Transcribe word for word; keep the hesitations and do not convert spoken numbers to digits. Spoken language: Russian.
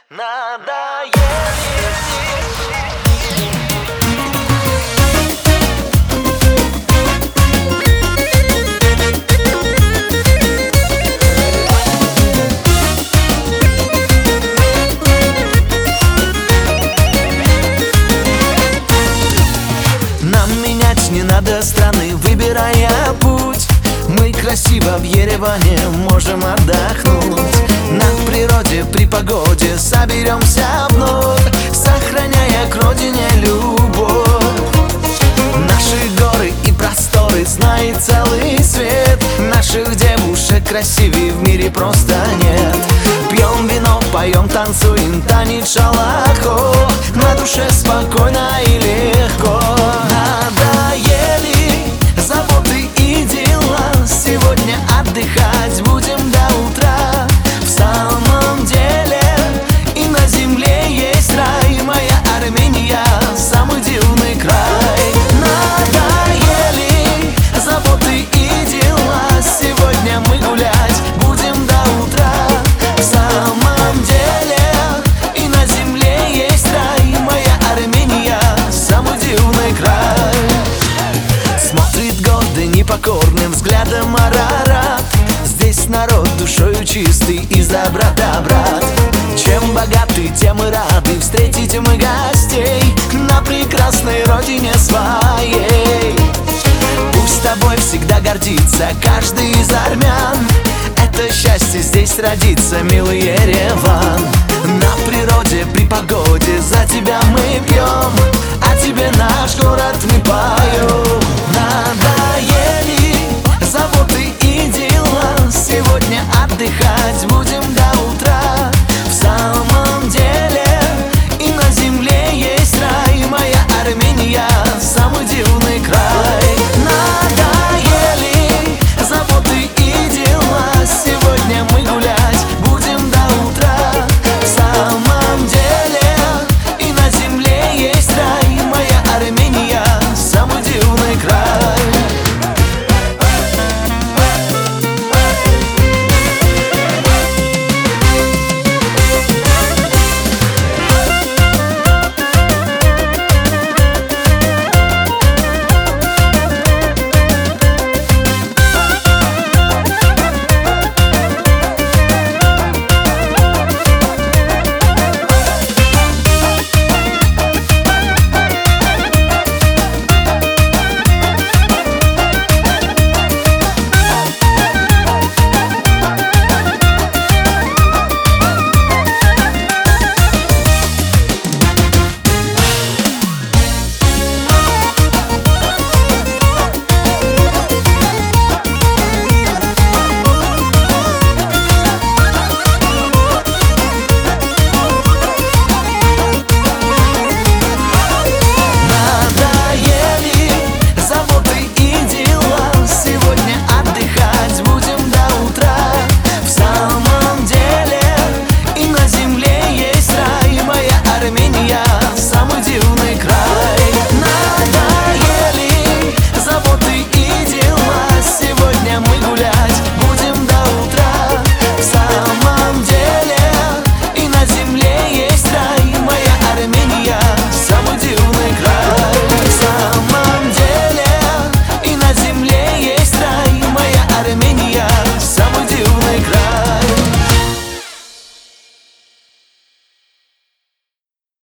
Нам менять не надо страны, выбирая путь. Мы красиво в Ереване можем отдохнуть. На природе при погоде соберемся вновь, сохраняя к родине любовь. Наши горы и просторы знает целый свет. Наших девушек красивее в мире просто нет. Пьем вино, поем, танцуем, танец шалахо. На душе спокойно и легко. Надоели заботы и дела, сегодня отдыхать будем до утра. В самом деле и на земле есть рай. Моя Армения — самый дивный край. Надоели заботы и дела, сегодня мы гулять будем до утра. В самом деле и на земле есть рай. Моя Армения — самый дивный край. Смотрит гордый непокорным взглядом Арарат. Здесь народ душою чистый и за брата брат. Чем богаты, тем и рады встретить мы гостей на прекрасной родине своей. Пусть тобой всегда гордится каждый из армян. Это счастье здесь родится, милый Ереван.